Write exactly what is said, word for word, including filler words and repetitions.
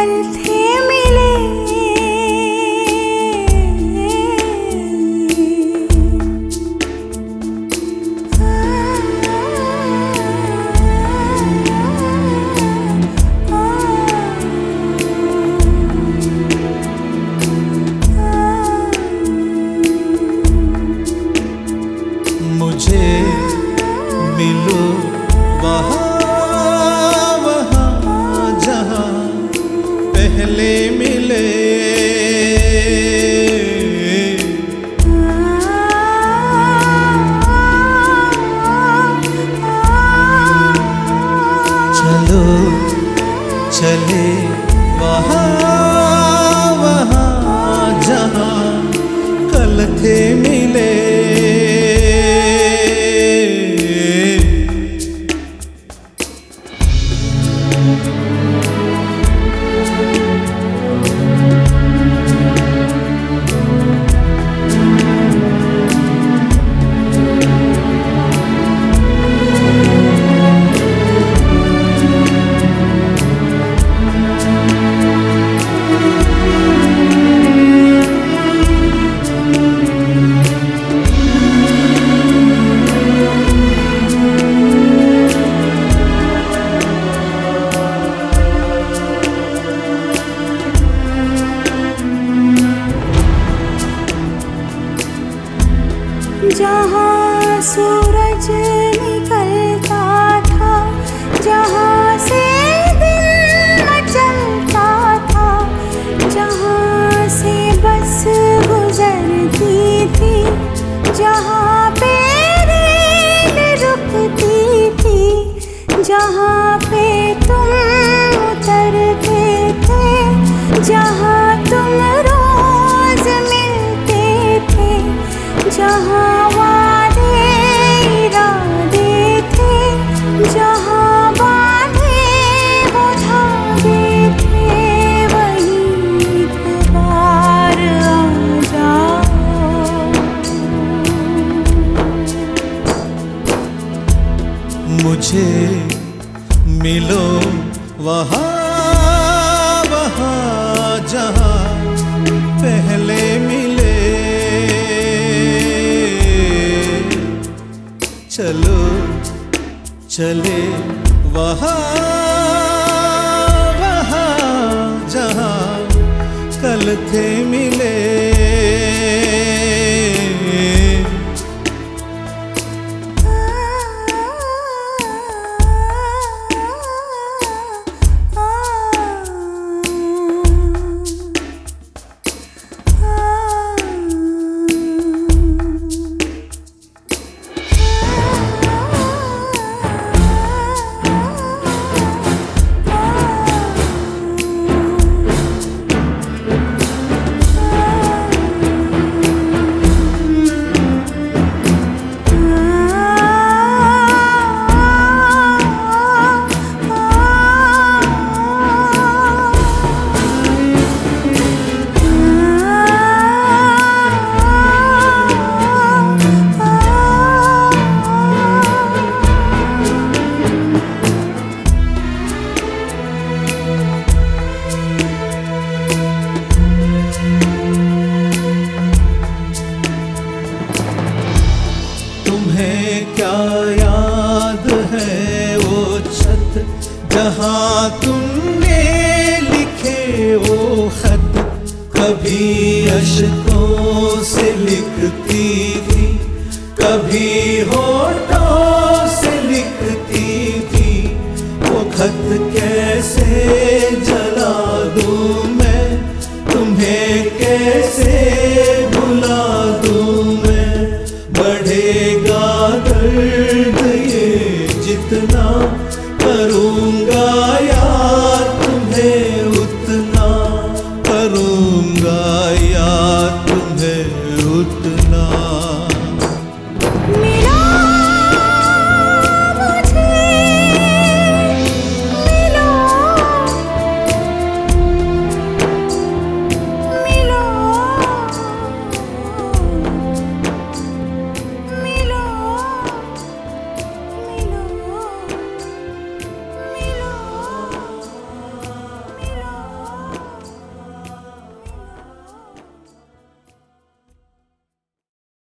कल थे मिले। मुझे मिलो वहाँ वहाँ जहाँ पहले मिले। चलो चले वहाँ वहाँ जहाँ कल थे मिले। जहाँ सूरज निकलता था, जहाँ से दिन मचलता था, जहाँ से बस गुजरती थी, जहाँ पे रेल रुकती थी, जहाँ पे तुम उतरते थे, जहाँ तुम रोज मिलते थे, जहाँ जहाँ बांधे वो धागे थे, वहीं एक बार आ जाओ। मुझे मिलो वहाँ वहाँ जहाँ पहले मिले। चलो चले वहाँ वहाँ जहाँ कल थे मिले। तुम्हें क्या याद है वो छत जहाँ तुमने लिखे वो खत, कभी अश्कों से लिखती थी, कभी